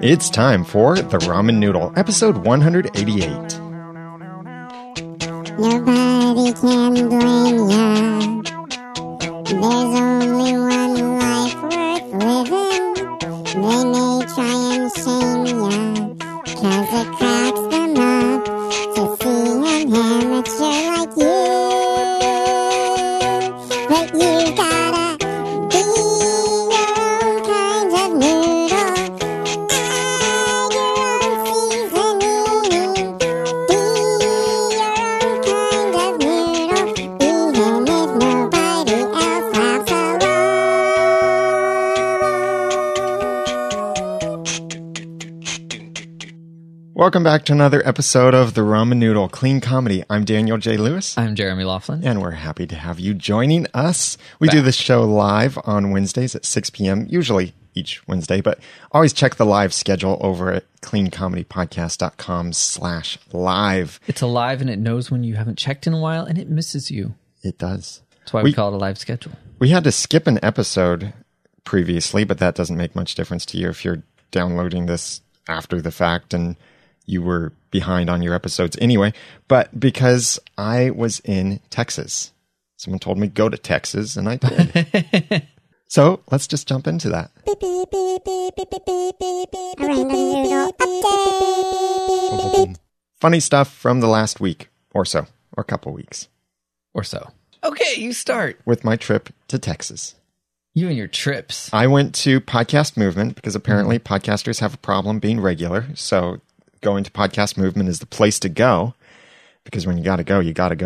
It's time for The Ramen Noodle, episode 188. Nobody can blame ya. There's only one life worth living. They may try and shame ya, 'cause it cracks them up to see an amateur like you. But you gotta be your own kind of noodle. Add your own seasoning. Be your own kind of noodle, even if nobody else laughs along. Welcome back to another episode of The Ramen Noodle, Clean Comedy. I'm Daniel J. Lewis, I'm Jeremy Laughlin. and we're happy to have you joining us. We do this show live on Wednesdays at 6 p.m., usually each Wednesday, but always check the live schedule over at cleancomedypodcast.com/live. It's alive and it knows when you haven't checked in a while and it misses you. It does. That's why we call it a live schedule. We had to skip an episode previously, but that doesn't make much difference to you if you're downloading this after the fact and you were behind on your episodes anyway. But because I was in Texas, someone told me go to Texas, and I did. So let's just jump into that. Beep, beep, beep, beep, beep, beep, beep, beep, beep. Ramen noodle update. Funny stuff from the last week or so, or a couple weeks, Or so. Okay, you start. with my trip to Texas. You and your trips. I went to Podcast Movement because apparently podcasters have a problem being regular. So going to Podcast Movement is the place to go, because when you got to go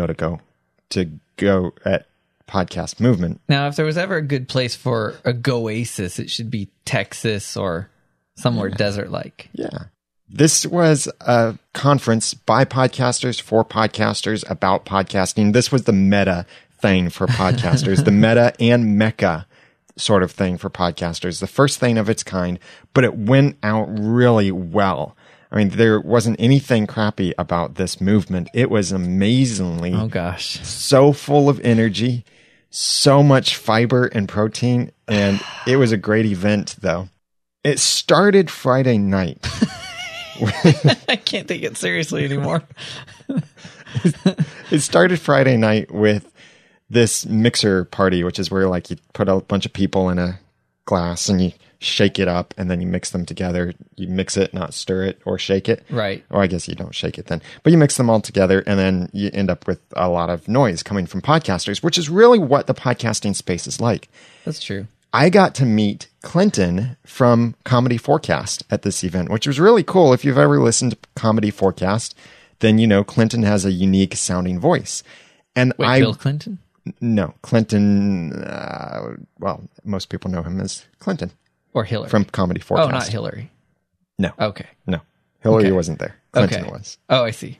at Podcast Movement. Now, if there was ever a good place for a go-asis, it should be Texas or somewhere desert-like. Yeah. This was a conference by podcasters for podcasters about podcasting. This was the meta thing for podcasters, the meta and mecca sort of thing for podcasters. The first thing of its kind, but it went out really well. I mean, there wasn't anything crappy about this movement. It was amazingly Oh, gosh. so full of energy, so much fiber and protein, and it was a great event, though. It started Friday night. I can't take it seriously anymore. It started Friday night with this mixer party, which is where like you put a bunch of people in a glass and you shake it up and then you mix them together. You mix it, not stir it or shake it. Right. Or I guess you don't shake it then. But you mix them all together and then you end up with a lot of noise coming from podcasters, which is really what the podcasting space is like. That's true. I got to meet Clinton from Comedy Forecast at this event, which was really cool. If you've ever listened to Comedy Forecast, then you know Clinton has a unique sounding voice. And Wait, Bill Clinton? No, Clinton, well, most people know him as Clinton Or Hillary? from Comedy Forecast. Oh, not Hillary. No. Okay. No. Hillary Okay. wasn't there. Clinton Okay. was. Oh, I see.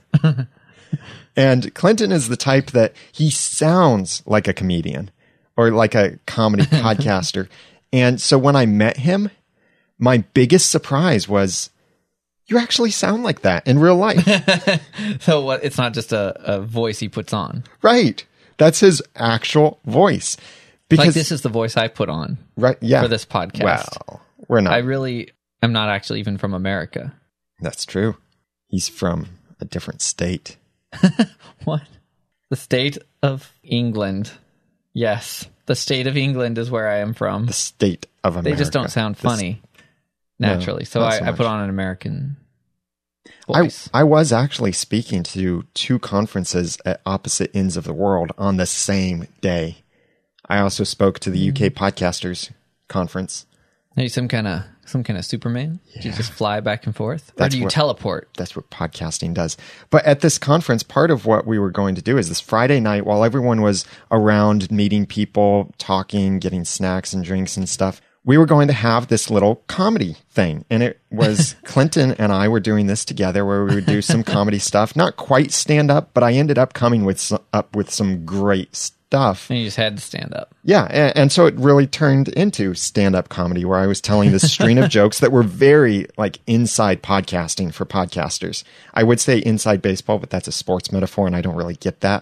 And Clinton is the type that he sounds like a comedian or like a comedy podcaster. And so when I met him, my biggest surprise was, you actually sound like that in real life. So what? It's not just a voice he puts on. Right. That's his actual voice. Because Like this is the voice I put on right, yeah. for this podcast. Well, we're not. I really am not actually even from America. That's true. He's from a different state. What? The state of England. Yes. The state of England is where I am from. The state of America. They just don't sound funny naturally. So not so I much. put on an American voice. I was actually speaking to two conferences at opposite ends of the world on the same day. I also spoke to the UK Podcasters Conference. Are you some kind of Superman? Do you just fly back and forth? That's or do you what- teleport? That's what podcasting does. But at this conference, part of what we were going to do is this Friday night, while everyone was around meeting people, talking, getting snacks and drinks and stuff, we were going to have this little comedy thing. And it was Clinton and I were doing this together where we would do some comedy stuff. Not quite stand up, but I ended up coming up with some great stuff. And you just had to stand up. Yeah, and so it really turned into stand-up comedy where I was telling this string of jokes that were very like inside podcasting for podcasters. I would say inside baseball, but that's a sports metaphor and I don't really get that.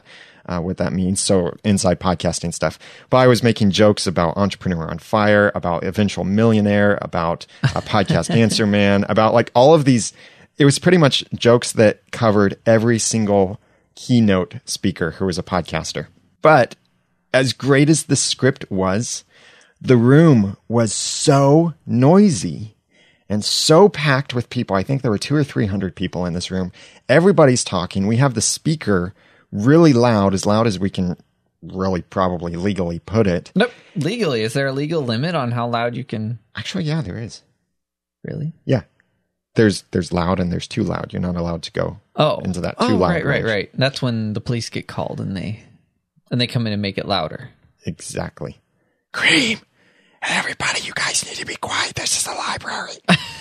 what that means. So inside podcasting stuff. But I was making jokes about Entrepreneur on Fire, about Eventual Millionaire, about a Podcast Answer Man, about like all of these. It was pretty much jokes that covered every single keynote speaker who was a podcaster. But as great as the script was, the room was so noisy and so packed with people. I think there were 200 or 300 people in this room. Everybody's talking. We have the speaker really loud as we can really probably legally put it. Nope. Legally, is there a legal limit on how loud you can? Actually, yeah, there is. Really? Yeah. There's loud and there's too loud. You're not allowed to go into that too loud. Right. That's when the police get called and they come in and make it louder. Exactly. Cream! Everybody, you guys need to be quiet. This is the library.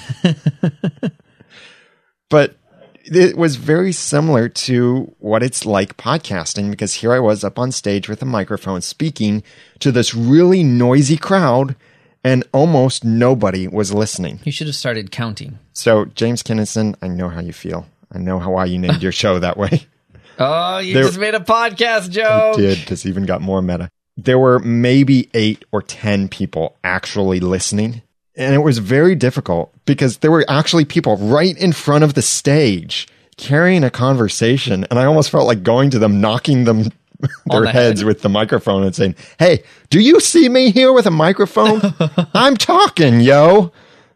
But it was very similar to what it's like podcasting, because here I was up on stage with a microphone speaking to this really noisy crowd, and almost nobody was listening. You should have started counting. So, James Kinnison, I know how you feel. I know why you named your show that way. Oh, you just made a podcast joke. I did. This even got more meta. There were maybe 8 or 10 people actually listening. And it was very difficult because there were actually people right in front of the stage carrying a conversation. And I almost felt like going to them, knocking them their heads with the microphone and saying, "Hey, do you see me here with a microphone? I'm talking, yo."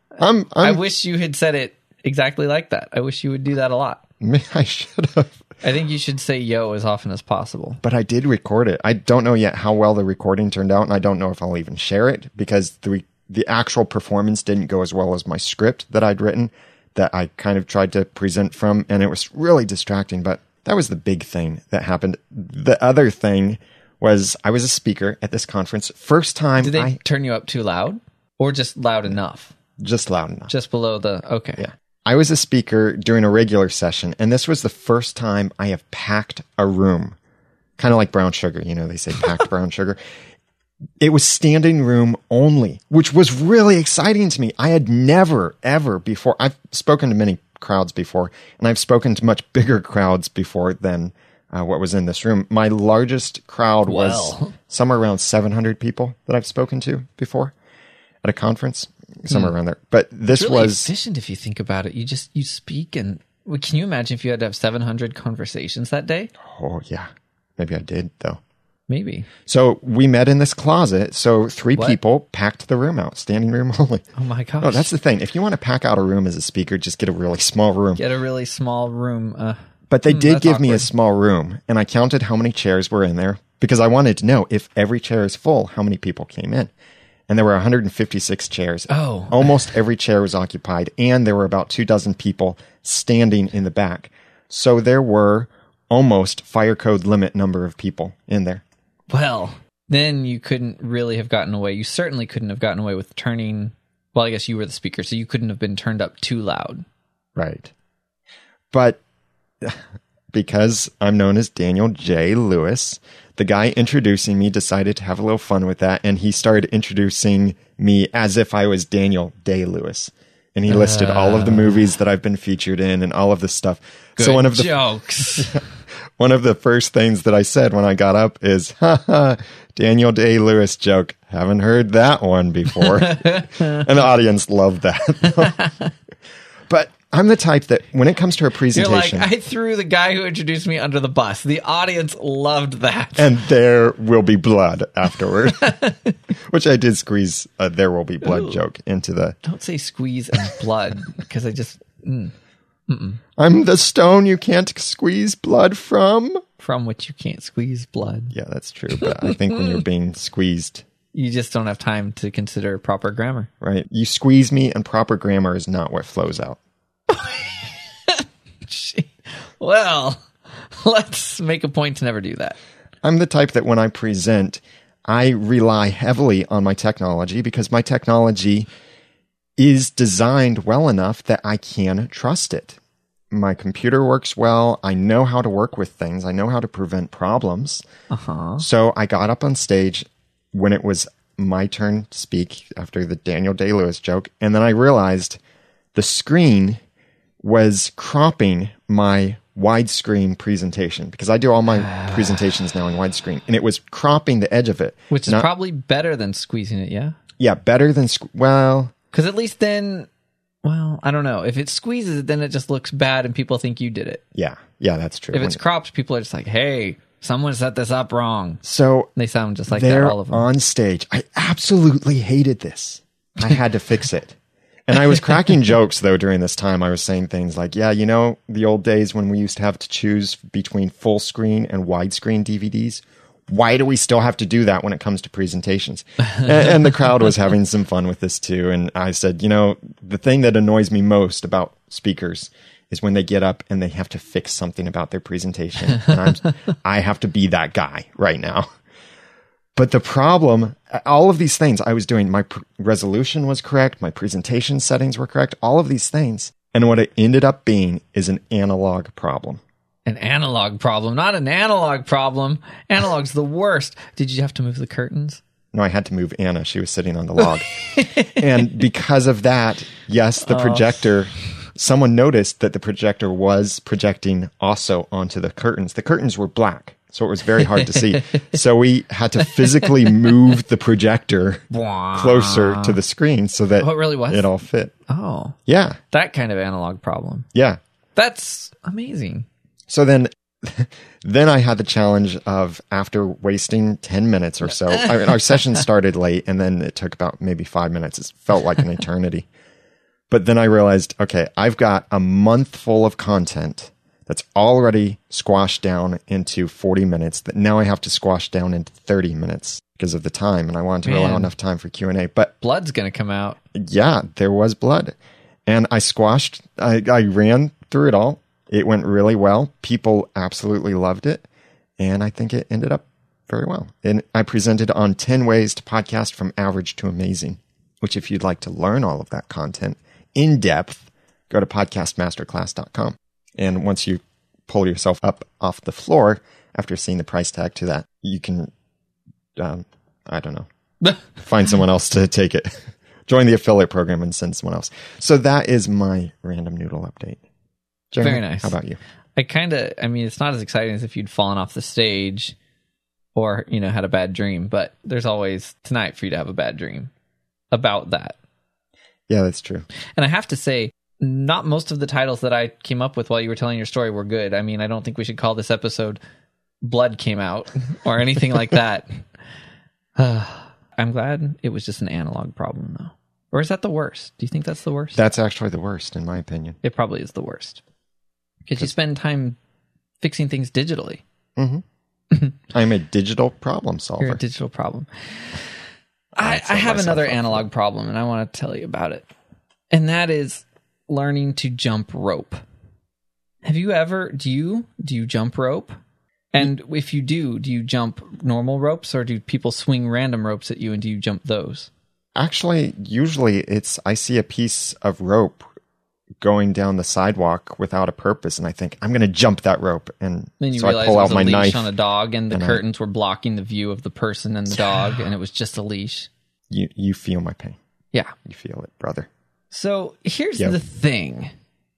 I wish you had said it exactly like that. I wish you would do that a lot. I should have. I think you should say yo as often as possible. But I did record it. I don't know yet how well the recording turned out, and I don't know if I'll even share it because the actual performance didn't go as well as my script that I'd written that I kind of tried to present from, and it was really distracting. But that was the big thing that happened. The other thing was I was a speaker at this conference. First time. Did they turn you up too loud or just loud enough? Just loud enough. Just below okay. Yeah. I was a speaker during a regular session, and this was the first time I have packed a room. Kind of like brown sugar. You know, they say packed brown sugar. It was standing room only, which was really exciting to me. I had never, ever before. I've spoken to many crowds before, and I've spoken to much bigger crowds before than what was in this room. My largest crowd was somewhere around 700 people that I've spoken to before at a conference, somewhere around there. But this it's really was efficient if you think about it. You speak, and can you imagine if you had to have 700 conversations that day? Oh yeah, maybe I did though. Maybe. So we met in this closet. So 3 people packed the room out, standing room only. Oh my gosh. Oh, that's the thing. If you want to pack out a room as a speaker, just get a really small room. Get a really small room. But they did give me a small room, and I counted how many chairs were in there because I wanted to know if every chair is full, how many people came in. And there were 156 chairs. Oh. Almost every chair was occupied, and there were about 24 people standing in the back. So there were almost fire code limit number of people in there. Well, then you couldn't really have gotten away. You certainly couldn't have gotten away with turning. Well, I guess you were the speaker, so you couldn't have been turned up too loud. Right. But because I'm known as Daniel J. Lewis, the guy introducing me decided to have a little fun with that, and he started introducing me as if I was Daniel Day-Lewis. And he listed all of the movies that I've been featured in and all of this stuff. Good so one of the jokes. One of the first things that I said when I got up is, Daniel Day-Lewis joke. Haven't heard that one before. And the audience loved that. But I'm the type that when it comes to a presentation... You're like, I threw the guy who introduced me under the bus. The audience loved that. And there will be blood afterward. Which I did squeeze a there will be blood joke into the... Don't say squeeze and blood, because I just... I'm the stone you can't squeeze blood from. From which you can't squeeze blood. Yeah, that's true. But I think when you're being squeezed... You just don't have time to consider proper grammar. Right. You squeeze me, and proper grammar is not what flows out. Well, let's make a point to never do that. I'm the type that when I present, I rely heavily on my technology because my technology is designed well enough that I can trust it. My computer works well. I know how to work with things. I know how to prevent problems. So I got up on stage when it was my turn to speak after the Daniel Day-Lewis joke, and then I realized the screen was cropping my widescreen presentation because I do all my presentations now in widescreen, and it was cropping the edge of it. Which is probably better than squeezing it, yeah? Yeah, better than, well... Because at least then, well, I don't know. If it squeezes it, then it just looks bad and people think you did it. Yeah, that's true. If it's cropped, people are just like, hey, someone set this up wrong. So they sound just like that, all of them. On stage, I absolutely hated this. I had to fix it. And I was cracking jokes, though, during this time. I was saying things like, yeah, the old days when we used to have to choose between full screen and widescreen DVDs. Why do we still have to do that when it comes to presentations? And the crowd was having some fun with this, too. And I said, the thing that annoys me most about speakers is when they get up and they have to fix something about their presentation. And I have to be that guy right now. But the problem, all of these things I was doing, my resolution was correct, my presentation settings were correct, all of these things. And what it ended up being is an analog problem. An analog problem, not an analog problem. Analog's the worst. Did you have to move the curtains? No, I had to move Anna. She was sitting on the log. And because of that, yes, the projector, someone noticed that the projector was projecting also onto the curtains. The curtains were black. So it was very hard to see. So we had to physically move the projector closer to the screen so that it all fit. Oh. Yeah. That kind of analog problem. Yeah. That's amazing. So then I had the challenge of, after wasting 10 minutes or so, our session started late and then it took about maybe 5 minutes. It felt like an eternity. But then I realized, okay, I've got a month full of content that's already squashed down into 40 minutes that now I have to squash down into 30 minutes because of the time. And I wanted to allow enough time for Q&A. But blood's going to come out. Yeah, there was blood. And I ran through it all. It went really well. People absolutely loved it. And I think it ended up very well. And I presented on 10 ways to podcast from average to amazing, which if you'd like to learn all of that content in depth, go to podcastmasterclass.com. And once you pull yourself up off the floor after seeing the price tag to that, you can, I don't know, find someone else to take it. Join the affiliate program and send someone else. So that is my random noodle update. Jeremy, very nice. How about you? It's not as exciting as if you'd fallen off the stage or, had a bad dream, but there's always tonight for you to have a bad dream about that. Yeah, that's true. And I have to say, not most of the titles that I came up with while you were telling your story were good. I don't think we should call this episode Blood Came Out or anything like that. I'm glad it was just an analog problem, though. Or is that the worst? Do you think that's the worst? That's actually the worst, in my opinion. It probably is the worst. Because you spend time fixing things digitally. Mm-hmm. I'm a digital problem solver. You're a digital problem. I have another analog problem, and I want to tell you about it. And that is learning to jump rope. Do you jump rope? And if you do you jump normal ropes, or do people swing random ropes at you and do you jump those? Actually, usually I see a piece of rope going down the sidewalk without a purpose, and I think, I'm going to jump that rope. And then you so realize I pull it was out my a leash knife on a dog, and the curtains were blocking the view of the person and the dog, and it was just a leash. You feel my pain. Yeah. You feel it, brother. So here's the thing.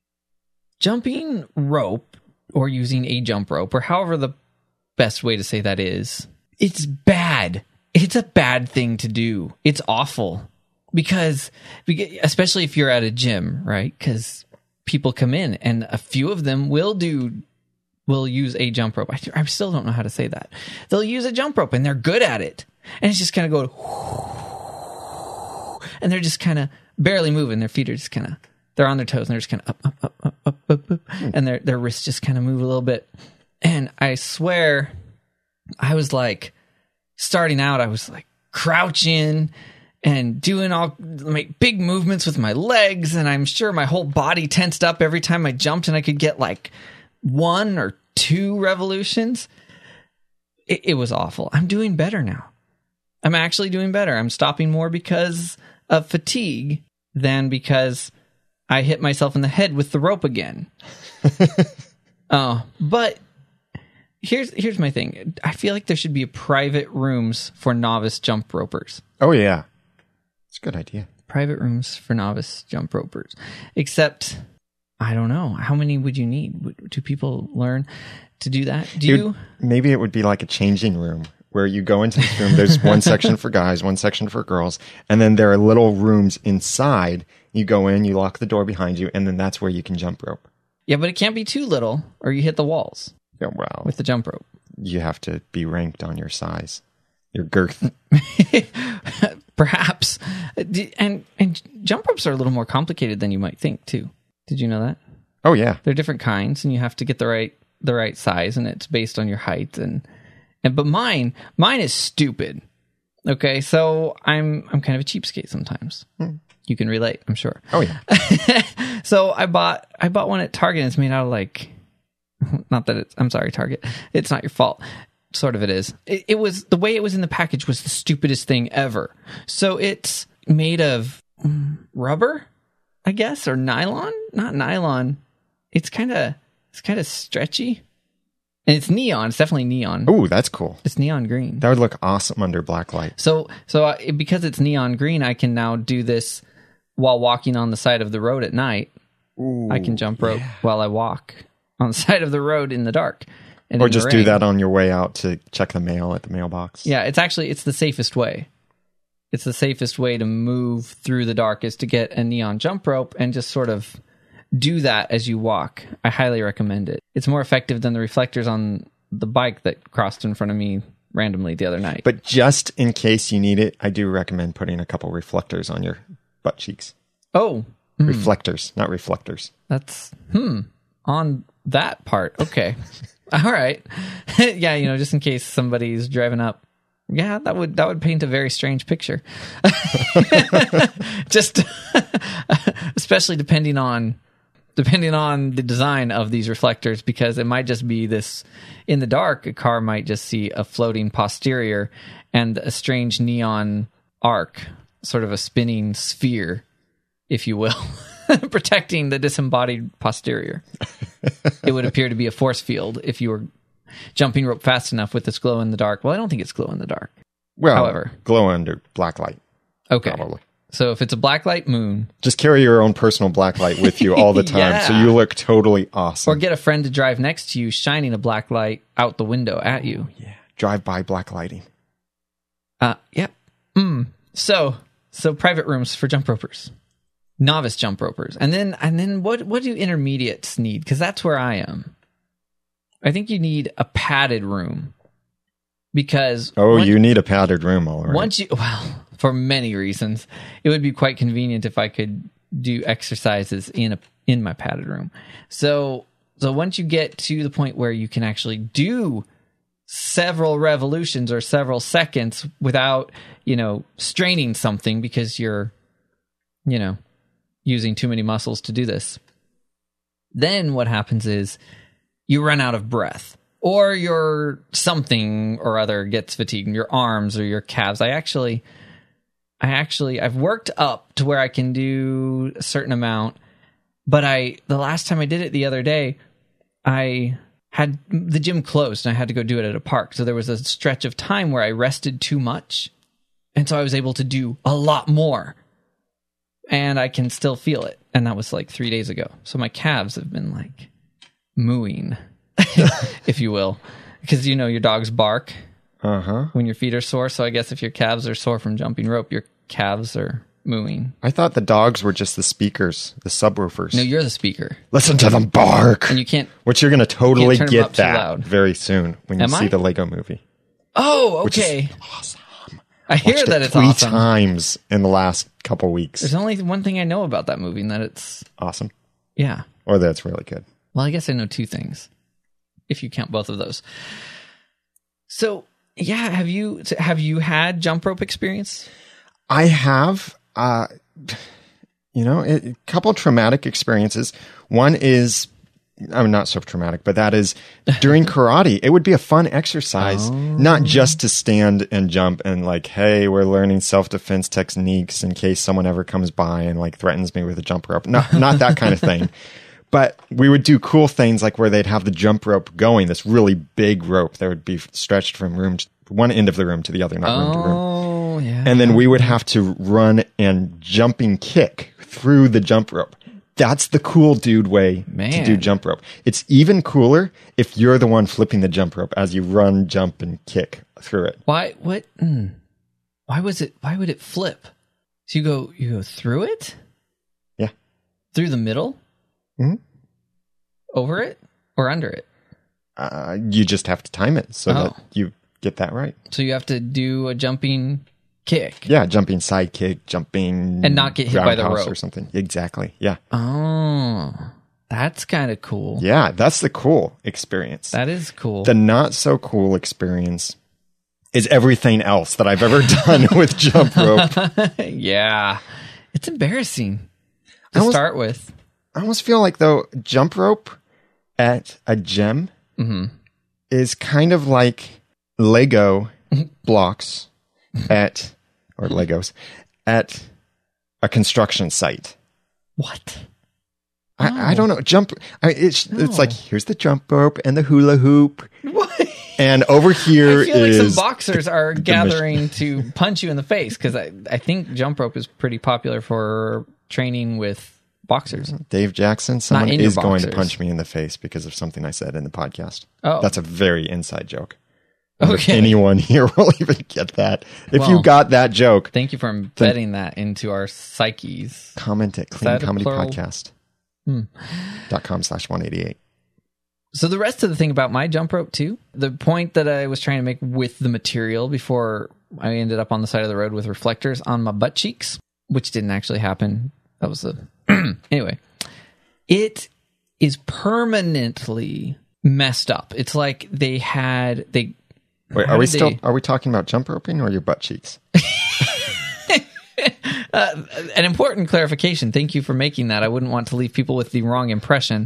Jumping rope, or using a jump rope, or however the best way to say that is, it's bad. It's a bad thing to do. It's awful. Because especially if you're at a gym, right? Because people come in and a few of them will use a jump rope. I still don't know how to say that. They'll use a jump rope and they're good at it. And it's just kind of going, and they're just kind of barely moving. Their feet are just kind of, they're on their toes and they're just kind of up. And their wrists just kind of move a little bit. And I swear, I was like, starting out, I was like crouching and doing big movements with my legs, and I'm sure my whole body tensed up every time I jumped, and I could get like 1 or 2 revolutions. It was awful. I'm doing better now. I'm actually doing better. I'm stopping more because of fatigue than because I hit myself in the head with the rope again. But here's my thing. I feel like there should be private rooms for novice jump ropers. Oh, yeah. It's a good idea. Private rooms for novice jump ropers. Except I don't know. How many would you need? Do people learn to do that? Do you? Maybe it would be like a changing room where you go into this room. There's one section for guys, one section for girls. And then there are little rooms inside. You go in, you lock the door behind you, and then that's where you can jump rope. Yeah, but it can't be too little or you hit the walls Yeah, well, with the jump rope. you have to be ranked on your size, your girth. Perhaps. And jump ropes are a little more complicated than you might think, too. Did you know that? Oh, yeah. They're different kinds, and you have to get the right size, and it's based on your height. But mine is stupid. Okay, so I'm kind of a cheapskate sometimes. You can relate, I'm sure. Oh, yeah. So I bought one at Target, and it's made out of like, not that it's, I'm sorry, Target. It's not your fault. Sort of it is. It was, the way it was in the package was the stupidest thing ever. So it's made of rubber, I guess, or nylon? Not nylon. It's kind of stretchy. And it's neon. It's definitely neon. Ooh, that's cool. It's neon green. That would look awesome under black light. So because it's neon green, I can now do this while walking on the side of the road at night. Ooh, I can jump rope while I walk on the side of the road in the dark. And or in the just do rain. that on your way out to check the mail at the mailbox. Yeah, it's the safest way. It's the safest way to move through the dark is to get a neon jump rope and just sort of do that as you walk. I highly recommend it. It's more effective than the reflectors on the bike that crossed in front of me randomly the other night. But just in case you need it, I do recommend putting a couple reflectors on your butt cheeks. Oh. Reflectors, not reflectors. That's, on that part. Okay. All right. Yeah, just in case somebody's driving up. Yeah, that would paint a very strange picture. Just especially depending on the design of these reflectors, because it might just be this in the dark, a car might just see a floating posterior and a strange neon arc, sort of a spinning sphere, if you will, protecting the disembodied posterior. It would appear to be a force field if you were jumping rope fast enough with this glow in the dark. Well, I don't think it's glow in the dark. Well, however, glow under black light. Okay. Probably. So if it's a blacklight moon, just carry your own personal blacklight with you all the time, so you look totally awesome. Or get a friend to drive next to you, shining a black light out the window at you. Yeah, drive-by black lighting. Yep. So private rooms for jump ropers, novice jump ropers, and then what do intermediates need? Because that's where I am. I think you need a padded room. Because you need a padded room, all right. For many reasons, it would be quite convenient if I could do exercises in my padded room. So once you get to the point where you can actually do several revolutions or several seconds without, straining something because you're, using too many muscles to do this, then what happens is you run out of breath. Or your something or other gets fatigued, your arms or your calves. I've worked up to where I can do a certain amount, but the last time I did it the other day, I had the gym closed and I had to go do it at a park. So there was a stretch of time where I rested too much. And so I was able to do a lot more. And I can still feel it. And that was like 3 days ago. So my calves have been like mooing. If you will, because your dogs bark when your feet are sore. So I guess if your calves are sore from jumping rope, your calves are mooing. I thought the dogs were just the speakers, the subwoofers. No, you're the speaker. Listen to them bark. And you can't. Which you're going to totally get that loud. very soon when you see the Lego movie. Oh, okay. Which is awesome. I hear that it's three awesome. times in the last couple weeks. There's only one thing I know about that movie, and that it's awesome. Yeah. Or that it's really good. Well, I guess I know two things, if you count both of those. So, yeah, have you had jump rope experience? I have, a couple traumatic experiences. One is, not so traumatic, but that is during karate. It would be a fun exercise, not just to stand and jump and like, hey, we're learning self-defense techniques in case someone ever comes by and like threatens me with a jump rope. Not that kind of thing. But we would do cool things like where they'd have the jump rope going, this really big rope that would be stretched from one end of the room to the other, not room to room. Oh, yeah. And then we would have to run and jumping kick through the jump rope. That's the cool dude way to Man. do jump rope. It's even cooler if you're the one flipping the jump rope as you run, jump, and kick through it. Why? What? Why was it? Why would it flip? So you go through it, Yeah. through the middle, Mhm. over it, or under it. You just have to time it so Oh. that you get that right. So you have to do a jumping kick. Yeah, jumping side kick, jumping And not get hit by the roundhouse rope. or something. Exactly. Yeah. Oh, that's kind of cool. Yeah, that's the cool experience. That is cool. The not so cool experience is everything else that I've ever done with jump rope. Yeah. It's embarrassing I to almost- start with. I almost feel like, though, jump rope at a gym is kind of like Lego blocks or Legos at a construction site. What? I don't know. It's No. like, here's the jump rope and the hula hoop. What? And over here I feel like is some boxers are gathering to punch you in the face because I think jump rope is pretty popular for training with boxers. Dave Jackson. Someone in your is going to boxers. punch me in the face because of something I said in the podcast. Oh. That's a very inside joke. I wonder if Okay. anyone here will even get that. If Well, you got that joke, Thank you for embedding that into our psyches. comment at that a plural? cleancomedypodcast.com/188. So the rest of the thing about my jump rope too, the point that I was trying to make with the material before I ended up on the side of the road with reflectors on my butt cheeks, which didn't actually happen. That was anyway. It is permanently messed up. It's like they. Wait, how are we did are we talking about jump roping or your butt cheeks? An important clarification. Thank you for making that. I wouldn't want to leave people with the wrong impression.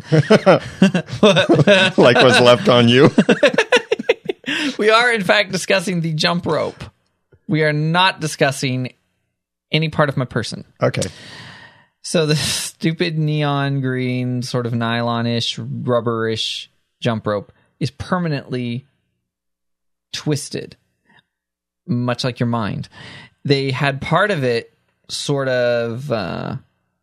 Like was left on you? We are, in fact, discussing the jump rope. We are not discussing any part of my person. Okay. So the stupid neon green, sort of nylon-ish, rubberish jump rope is permanently twisted, much like your mind. They had part of it sort of, I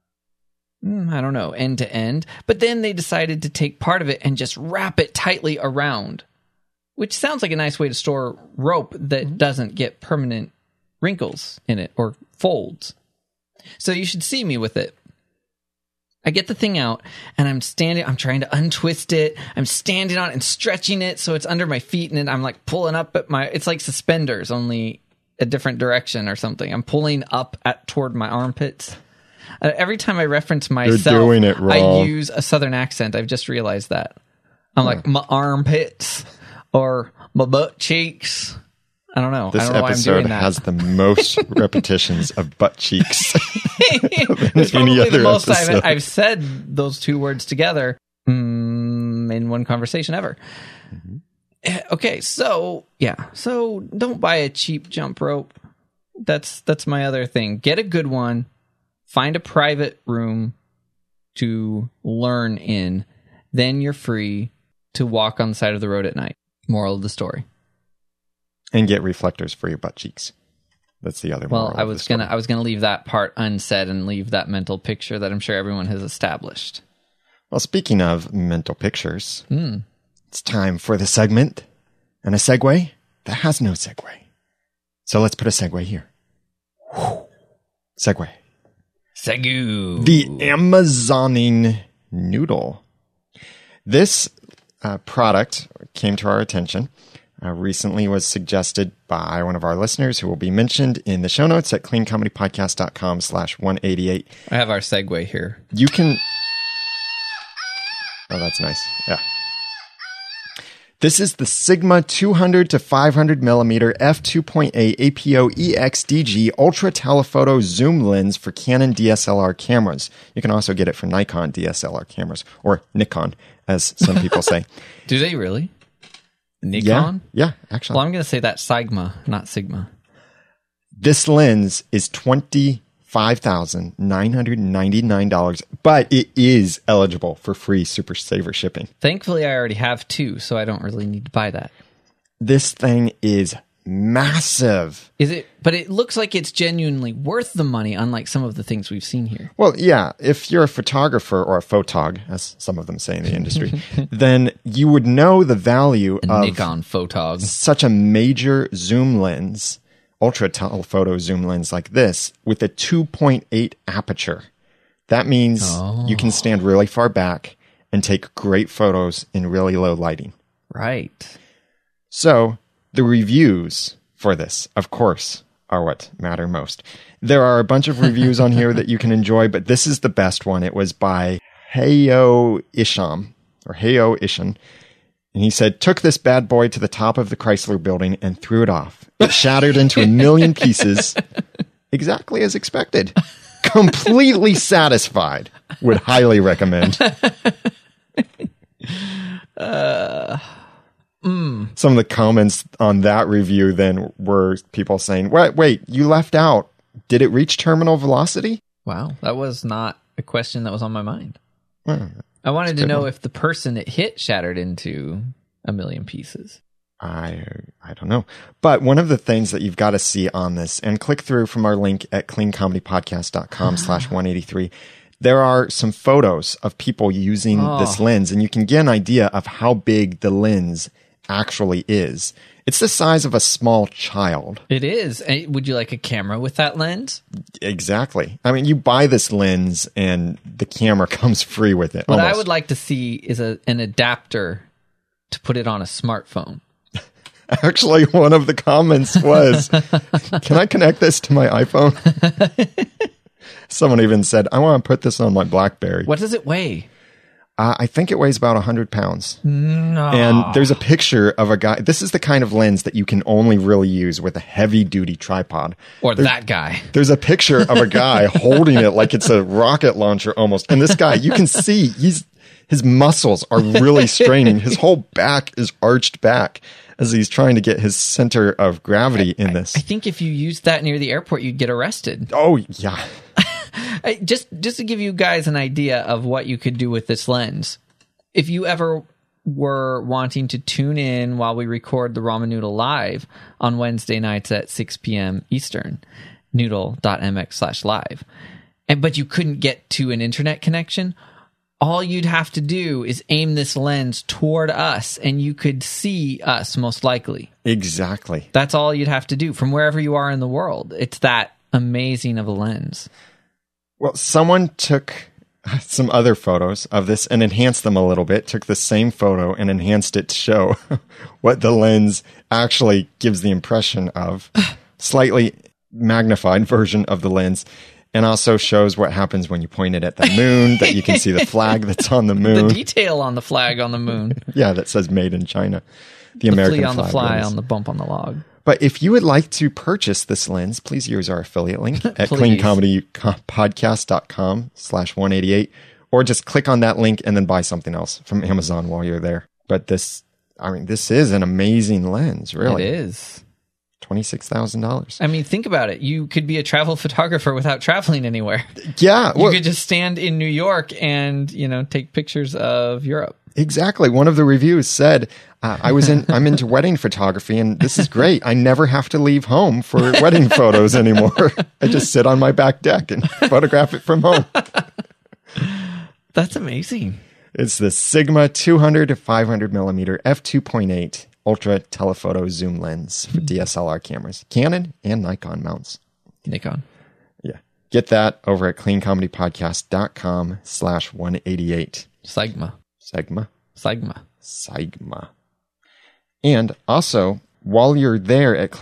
don't know, end to end, but then they decided to take part of it and just wrap it tightly around, which sounds like a nice way to store rope that doesn't get permanent wrinkles in it or folds. So you should see me with it. I get the thing out and I'm trying to untwist it. I'm standing on it and stretching it so it's under my feet, and then I'm like pulling up at it's like suspenders, only a different direction or something. I'm pulling up toward my armpits. Every time I reference myself, doing it I wrong. use a southern accent. I've just realized that. I'm like, my armpits or my butt cheeks. I don't know. This I don't know why I'm episode doing that. has the most repetitions of butt cheeks. It's any probably other the most episode. I've said those two words together in one conversation ever. Okay, so yeah, so don't buy a cheap jump rope. That's my other thing. Get a good one. Find a private room to learn in. Then you're free to walk on the side of the road at night. Moral of the story. And get reflectors for your butt cheeks. That's the other Well, moral I of the was story. gonna leave that part unsaid and leave that mental picture that I'm sure everyone has established. Well, speaking of mental pictures, Hmm. it's time for the segment and a segue that has no segue. So let's put a segue here. Segue. Segu. The Amazoning noodle. This product came to our attention recently, was suggested by one of our listeners who will be mentioned in the show notes at cleancomedypodcast.com/188. I have our segue here. You can... Oh, that's nice. Yeah. This is the Sigma 200 to 500 millimeter f2.8 APO EXDG ultra telephoto zoom lens for Canon DSLR cameras. You can also get it for Nikon DSLR cameras, or Nikon, as some people say. Do they really? Nikon? Yeah, actually. Well, I'm going to say that's Sigma, not Sigma. This lens is $25,999, but it is eligible for free Super Saver shipping. Thankfully, I already have two, so I don't really need to buy that. This thing is massive. Is it? But it looks like it's genuinely worth the money, unlike some of the things we've seen here. Well, yeah, if you're a photographer or a photog, as some of them say in the industry, then you would know the value of Nikon Photog. such a major zoom lens, ultra telephoto zoom lens like this, with a 2.8 aperture. That means you can stand really far back and take great photos in really low lighting. Right. So the reviews for this, of course, are what matter most. There are a bunch of reviews on here that you can enjoy, but this is the best one. It was by Heyo Isham, or Heyo Ishan. And he said, took this bad boy to the top of the Chrysler building and threw it off. It shattered into a million pieces, exactly as expected. Completely satisfied. Would highly recommend. Some of the comments on that review then were people saying, wait, you left out. Did it reach terminal velocity? Wow, that was not a question that was on my mind. Well, I wanted to know if the person it hit shattered into a million pieces. I don't know. But one of the things that you've got to see on this, and click through from our link at cleancomedypodcast.com/183, there are some photos of people using this lens, and you can get an idea of how big the lens actually is. It's the size of a small child. It is. Would you like a camera with that lens? Exactly. I mean, you buy this lens and the camera comes free with it. What almost. I would like to see is an adapter to put it on a smartphone. Actually, one of the comments was, can I connect this to my iPhone? Someone even said, I want to put this on my BlackBerry. What does it weigh? I think it weighs about 100 pounds. No. And there's a picture of a guy. This is the kind of lens that you can only really use with a heavy-duty tripod. Or that guy. There's a picture of a guy holding it like it's a rocket launcher almost. And this guy, you can see his muscles are really straining. His whole back is arched back as he's trying to get his center of gravity in this. I think if you used that near the airport, you'd get arrested. Oh, yeah. Just to give you guys an idea of what you could do with this lens, if you ever were wanting to tune in while we record the Ramen Noodle live on Wednesday nights at 6 p.m. Eastern, noodle.mx/live, but you couldn't get to an internet connection, all you'd have to do is aim this lens toward us and you could see us most likely. Exactly. That's all you'd have to do from wherever you are in the world. It's that amazing of a lens. Well, someone took some other photos of this and enhanced them a little bit, took the same photo and enhanced it to show what the lens actually gives the impression of. Slightly magnified version of the lens. And also shows what happens when you point it at the moon, that you can see the flag that's on the moon. The detail on the flag on the moon. Yeah, that says made in China. The The American flea on the flag fly lens. on the bump on the log. But if you would like to purchase this lens, please use our affiliate link at Please. cleancomedypodcast.com/188, or just click on that link and then buy something else from Amazon while you're there. But this is an amazing lens, really. It is. $26,000. I mean, think about it. You could be a travel photographer without traveling anywhere. Yeah. You could just stand in New York and, take pictures of Europe. Exactly. One of the reviews said, I'm into wedding photography and this is great. I never have to leave home for wedding photos anymore. I just sit on my back deck and photograph it from home. That's amazing. It's the Sigma 200 to 500 millimeter f2.8 ultra telephoto zoom lens for DSLR cameras, Canon and Nikon mounts. Nikon. Yeah. Get that over at cleancomedypodcast.com/188. Sigma. And also, while you're there at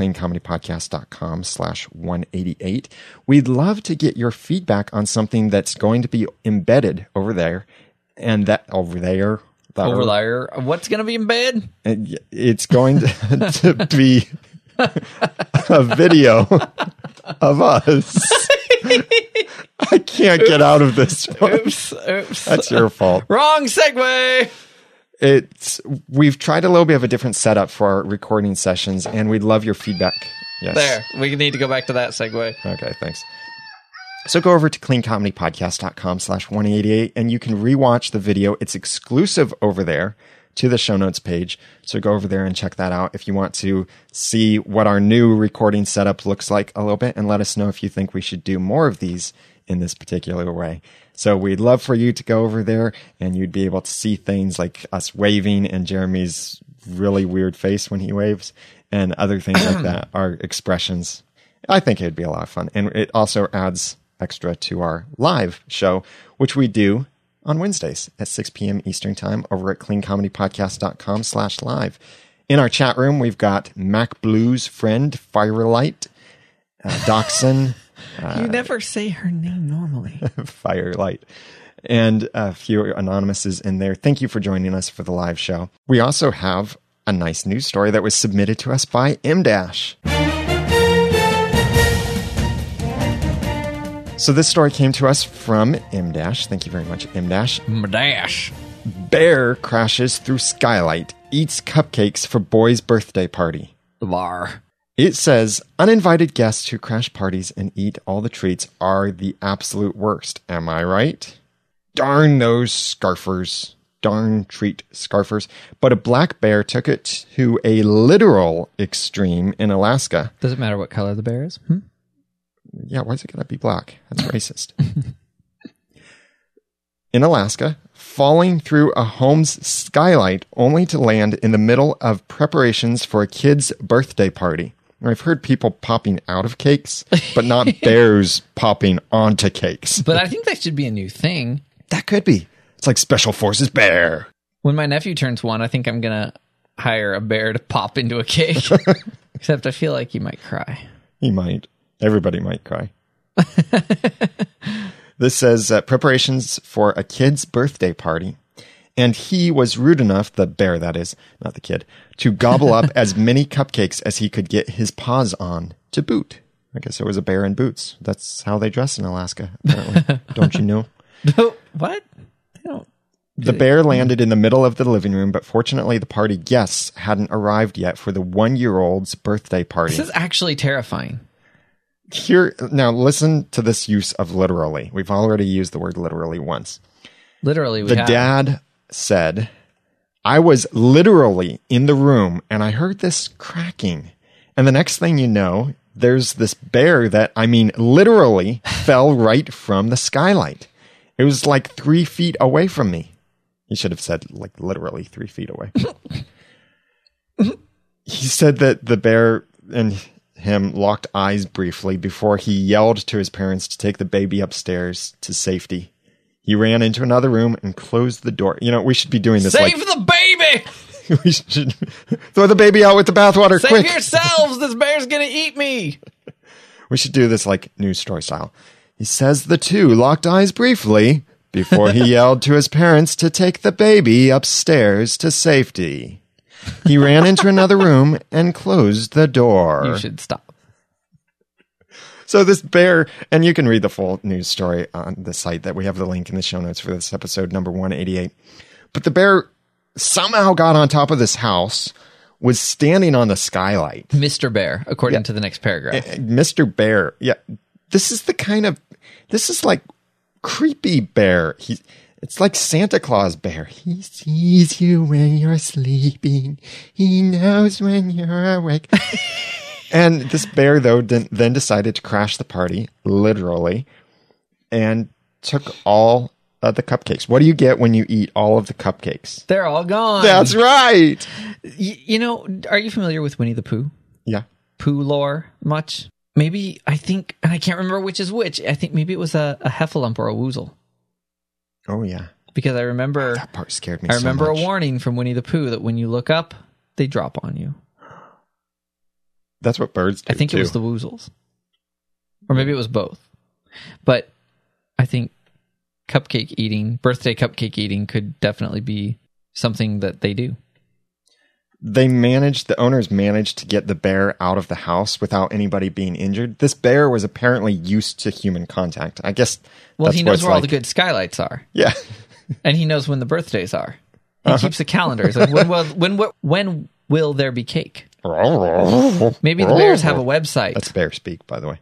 cleancomedypodcast.com/188, we'd love to get your feedback on something that's going to be embedded over there. And that over there. What's going to be in bed? It's going to be a video of us. I can't get out of this one. Oops. That's your fault. Wrong segue. We've tried a little bit of a different setup for our recording sessions, and we'd love your feedback. Yes. There. We need to go back to that segue. Okay, thanks. So go over to cleancomedypodcast.com/188 and you can rewatch the video. It's exclusive over there to the show notes page. So go over there and check that out if you want to see what our new recording setup looks like a little bit, and let us know if you think we should do more of these in this particular way. So we'd love for you to go over there and you'd be able to see things like us waving and Jeremy's really weird face when he waves and other things like that, our expressions. I think it'd be a lot of fun. And it also adds extra to our live show, which we do on Wednesdays at 6 p.m. Eastern Time over at cleancomedypodcast.com/live. In our chat room, we've got Mac Blue's friend, Firelight, Dachshund. You never say her name normally. Firelight, and a few anonymouses in there. Thank you for joining us for the live show. We also have a nice news story that was submitted to us by M-Dash. So this story came to us from M-Dash. Thank you very much, M-Dash. Dash. Bear crashes through skylight, eats cupcakes for boy's birthday party. The bar. It says, uninvited guests who crash parties and eat all the treats are the absolute worst. Am I right? Darn those scarfers. Darn treat scarfers. But a black bear took it to a literal extreme in Alaska. Does it matter what color the bear is? Yeah, why is it going to be black? That's racist. In Alaska, falling through a home's skylight only to land in the middle of preparations for a kid's birthday party. I've heard people popping out of cakes, but not bears popping onto cakes. But I think that should be a new thing. That could be. It's like Special Forces bear. When my nephew turns 1, I think I'm going to hire a bear to pop into a cake. Except I feel like he might cry. He might. Everybody might cry. This says preparations for a kid's birthday party. And he was rude enough, the bear that is, not the kid, to gobble up as many cupcakes as he could get his paws on to boot. I guess it was a bear in boots. That's how they dress in Alaska, apparently. Don't you know? What? They don't. The bear landed in the middle of the living room, but fortunately the party guests hadn't arrived yet for the 1-year-old's birthday party. This is actually terrifying. Here, now listen to this use of literally. We've already used the word literally once. Literally, The dad said, I was literally in the room and I heard this cracking. And the next thing you know, there's this bear that, literally fell right from the skylight. It was like 3 feet away from me. He should have said like literally 3 feet away. He said that the bear and him locked eyes briefly before he yelled to his parents to take the baby upstairs to safety. He ran into another room and closed the door. You know, we should be doing this. Save the baby! We should throw the baby out with the bathwater. Save quick. yourselves! This bear's gonna eat me! We should do this like news story style. He says the two locked eyes briefly before he yelled to his parents to take the baby upstairs to safety. He ran into another room and closed the door. You should stop. So this bear, and you can read the full news story on the site that we have the link in the show notes for this episode, number 188. But the bear somehow got on top of this house, was standing on the skylight. Mr. Bear, according to the next paragraph. Mr. Bear. Yeah. This is like creepy bear. It's like Santa Claus bear. He sees you when you're sleeping. He knows when you're awake. And this bear, though, then decided to crash the party, literally, and took all of the cupcakes. What do you get when you eat all of the cupcakes? They're all gone. That's right. You know, are you familiar with Winnie the Pooh? Yeah. Pooh lore much? Maybe, I think, and I can't remember which is which. I think maybe it was a heffalump or a woozle. Oh, yeah. Because I remember... that part scared me I remember so much. a warning from Winnie the Pooh that when you look up, they drop on you. That's what birds do, I think too. it was the woozles. Or maybe it was both. But I think birthday cupcake eating could definitely be something that they do. The owners managed to get the bear out of the house without anybody being injured. This bear was apparently used to human contact. I guess Well, that's he what knows it's where all like. the good skylights are. Yeah. And he knows when the birthdays are. He keeps a calendar. He's like, when will there be cake? Maybe the bears have a website. That's bear speak, by the way.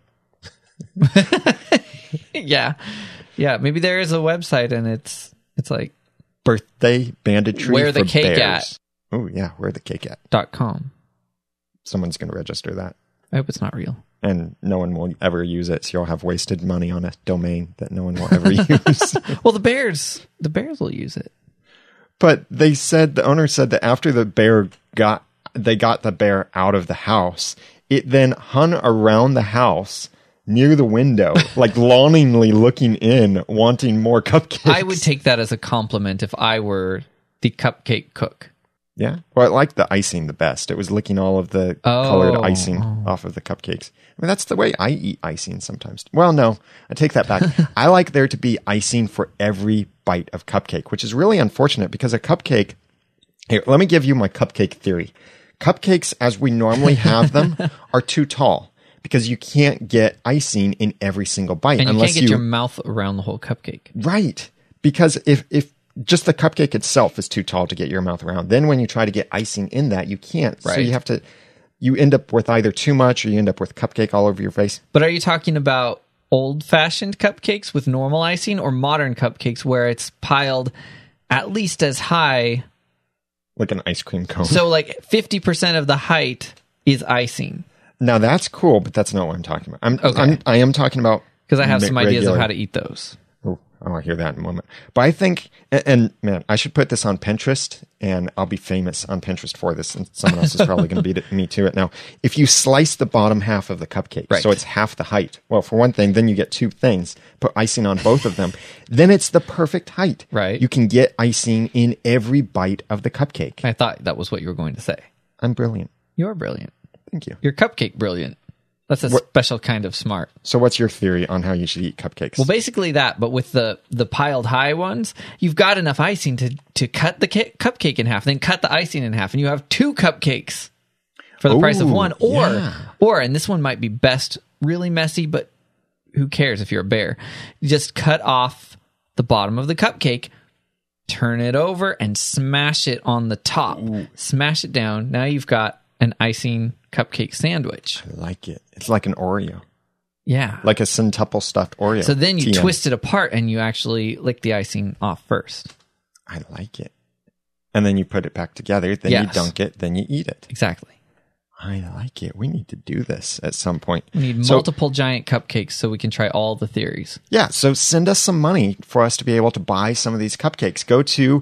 Yeah. Maybe there is a website and it's like birthday banditry Where the for cake bears. Oh, yeah. Where the cake at? .com. Someone's going to register that. I hope it's not real. And no one will ever use it, so you'll have wasted money on a domain that no one will ever use. Well, the bears will use it. But the owner said that after they got the bear out of the house, it then hung around the house near the window, like longingly looking in, wanting more cupcakes. I would take that as a compliment if I were the cupcake cook. Yeah. Well, I liked the icing the best. It was licking all of the colored icing off of the cupcakes. I mean, that's the way I eat icing sometimes. Well, no, I take that back. I like there to be icing for every bite of cupcake, which is really unfortunate because a cupcake... Here, let me give you my cupcake theory. Cupcakes, as we normally have them, are too tall because you can't get icing in every single bite. And you unless can't get your mouth around the whole cupcake. Right. Because if just the cupcake itself is too tall to get your mouth around, then when you try to get icing in that, you can't. Right. So you end up with either too much or you end up with cupcake all over your face. But are you talking about old-fashioned cupcakes with normal icing or modern cupcakes where it's piled at least as high? Like an ice cream cone. So like 50% of the height is icing. Now that's cool, but that's not what I'm talking about. Okay. I am talking about... Because I have some ideas of how to eat those. Oh, I'll hear that in a moment. But I think, and man, I should put this on Pinterest, and I'll be famous on Pinterest for this, and someone else is probably going to beat me to it now. If you slice the bottom half of the cupcake, right, so it's half the height, well, for one thing, then you get two things. Put icing on both of them. Then it's the perfect height. Right. You can get icing in every bite of the cupcake. I thought that was what you were going to say. I'm brilliant. You're brilliant. Thank you. You're cupcake brilliant. That's a special kind of smart. So what's your theory on how you should eat cupcakes? Well, basically that, but with the piled high ones, you've got enough icing to cut the cupcake in half, then cut the icing in half, and you have two cupcakes for the price of one. Or, and this one might be best, really messy, but who cares if you're a bear? You just cut off the bottom of the cupcake, turn it over, and smash it on the top. Ooh. Smash it down. Now you've got an icing cupcake sandwich. I like it. It's like an Oreo. Yeah. Like a centuple stuffed Oreo. So then you twist it apart and you actually lick the icing off first. I like it. And then you put it back together. Then you dunk it. Then you eat it. Exactly. I like it. We need to do this at some point. We need multiple giant cupcakes so we can try all the theories. Yeah. So send us some money for us to be able to buy some of these cupcakes. Go to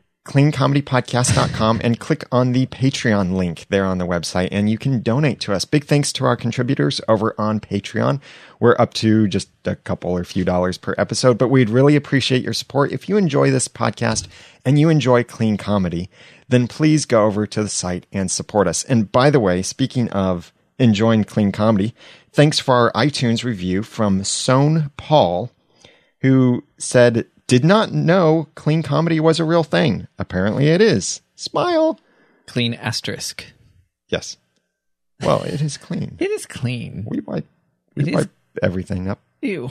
cleancomedypodcast.com and click on the Patreon link there on the website, and you can donate to us. Big thanks to our contributors over on Patreon. We're up to just a couple or few dollars per episode, but we'd really appreciate your support. If you enjoy this podcast and you enjoy Clean Comedy, then please go over to the site and support us. And by the way, speaking of enjoying Clean Comedy, thanks for our iTunes review from Sohn Paul, who said, "Did not know Clean Comedy was a real thing. Apparently it is. Smile." Clean asterisk. Yes. Well, it is clean. It is clean. We wipe everything up. Ew.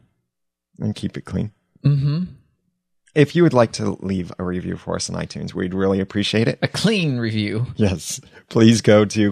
And keep it clean. Mm-hmm. If you would like to leave a review for us on iTunes, we'd really appreciate it. A clean review. Yes. Please go to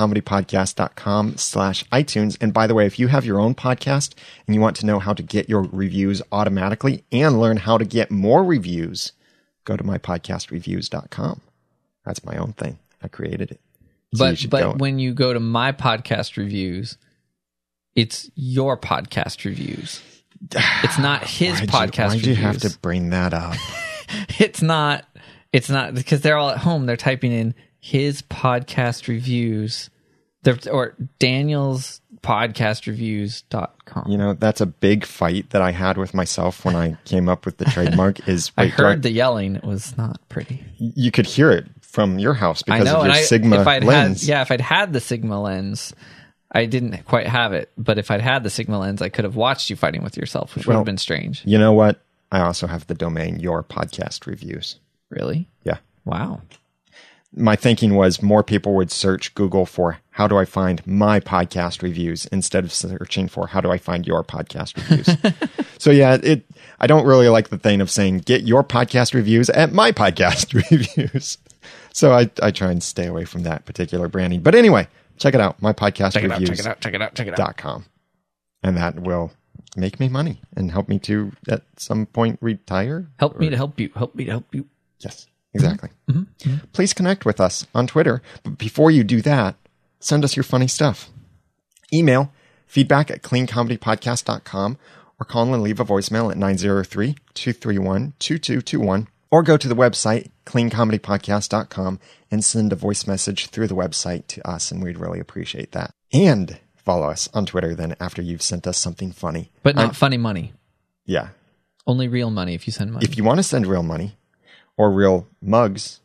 cleancomedypodcast.com/iTunes. And by the way, if you have your own podcast and you want to know how to get your reviews automatically and learn how to get more reviews, go to mypodcastreviews.com. That's my own thing. I created it. So but when you go to my podcast reviews, it's your podcast reviews. It's not his podcast reviews. Why'd you have to bring that up? It's not because they're all at home. They're typing in his podcast reviews or Daniel's podcast reviews.com. You know, that's a big fight that I had with myself when I came up with the trademark is I heard the yelling. It was not pretty. You could hear it from your house because of your Sigma lens. If I'd had the Sigma lens, I didn't quite have it, but if I'd had the Sigma lens, I could have watched you fighting with yourself, which would have been strange. You know what? I also have the domain Your Podcast Reviews. Really? Yeah. Wow. My thinking was more people would search Google for how do I find my podcast reviews instead of searching for how do I find your podcast reviews. So yeah, I don't really like the thing of saying get your podcast reviews at my podcast reviews. So I try and stay away from that particular branding. But anyway, check it out, mypodcastreviews.com. And that will make me money and help me to at some point retire. Help me to help you. Help me to help you. Yes, exactly. Please connect with us on Twitter. But before you do that, send us your funny stuff. Email feedback@cleancomedypodcast.com or call and leave a voicemail at 903-231-2221 or go to the website cleancomedypodcast.com and send a voice message through the website to us, and we'd really appreciate that. And follow us on Twitter then after you've sent us something funny. But not funny money. Yeah. Only real money if you send money. If you want to send real money or real mugs,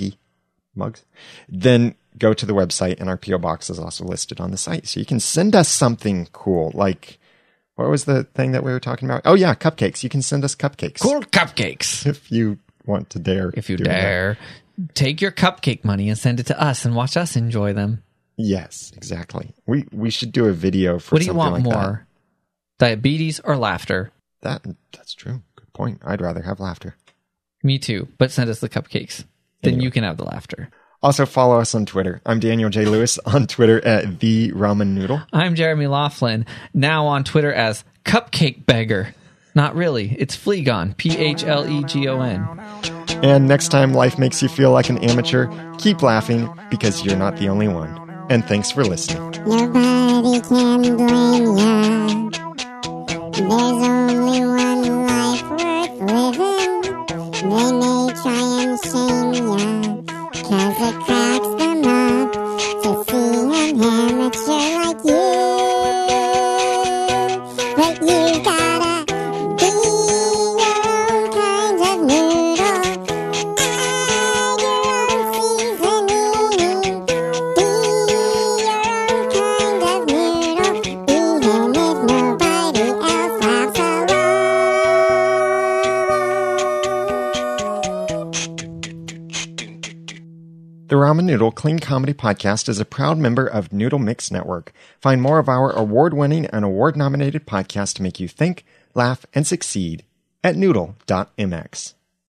then go to the website, and our P.O. box is also listed on the site. So you can send us something cool. Like, what was the thing that we were talking about? Oh, yeah, cupcakes. You can send us cupcakes. Cool cupcakes. If you want to dare. If you do dare. that. Take your cupcake money and send it to us and watch us enjoy them. Yes, exactly. We should do a video for What do you something want like more? Diabetes or laughter? That's true. Good point. I'd rather have laughter. Me too. But send us the cupcakes. Then you can have the laughter. Also, follow us on Twitter. I'm Daniel J. Lewis on Twitter at The Ramen Noodle. I'm Jeremy Laughlin, now on Twitter as Cupcake Beggar. Not really. It's Phlegon. Phlegon. And next time life makes you feel like an amateur, keep laughing because you're not the only one. And thanks for listening. Nobody can blame ya. There's only one life worth living. They may try and shame ya, 'cause it cracks them up to see an amateur like you. But you gotta be your own kind of noodle. Add your own seasoning. Be your own kind of noodle, even if nobody else laughs along. The Ramen Noodle Clean Comedy Podcast is a proud member of Noodle Mix Network. Find more of our award-winning and award-nominated podcasts to make you think, laugh, and succeed at noodle.mx.